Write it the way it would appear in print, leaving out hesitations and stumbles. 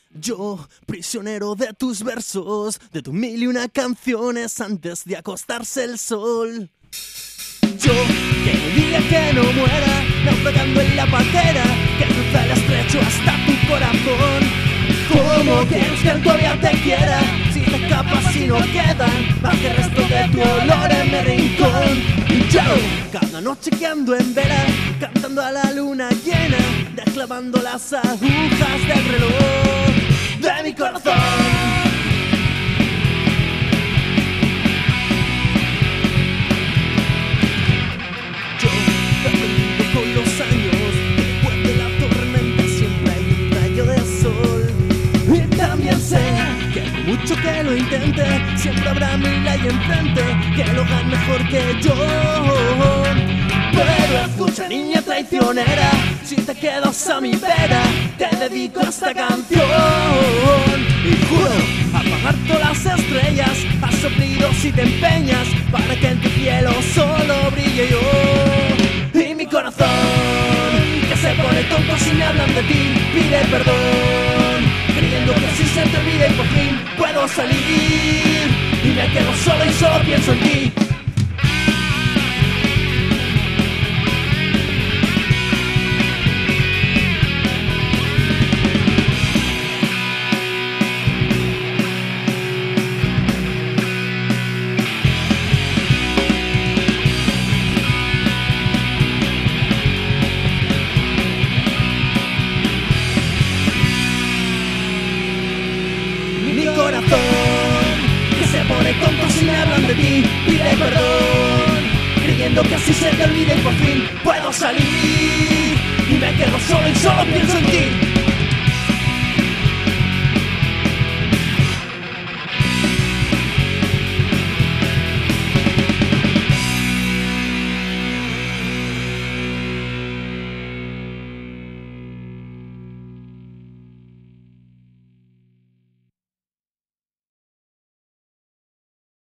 Yo, prisionero de tus versos, de tu 1001 canciones antes de acostarse el sol. Yo, que no diga que no muera, naufragando en la pantera, que cruza el estrecho hasta tu corazón. ¿Cómo quieres que todavía te quiera? Si te escapas y no quedan más que restos de tu olor en mi rincón. Yo, cada noche que ando en vela, cantando a la luna llena, desclavando las agujas del reloj de mi corazón. Con los años, después de la tormenta siempre hay un rayo de sol. Y también sé que por mucho que lo intente, siempre habrá mil ahí enfrente que lo hagan mejor que yo. Pero escucha, niña traicionera, si te quedas a mi vera, te dedico esta canción. Y juro apagar todas las estrellas, a soplidos si te empeñas, para que en tu cielo solo brille yo. Y mi corazón, que se pone tonto si me hablan de ti, pide perdón, creyendo que así se te olvida y por fin puedo salir. Y me quedo solo y solo pienso en ti. Que se pone tonto si me hablan de ti, pide perdón, creyendo que así se te olvida y por fin puedo salir. Y me quedo solo y solo pienso en ti.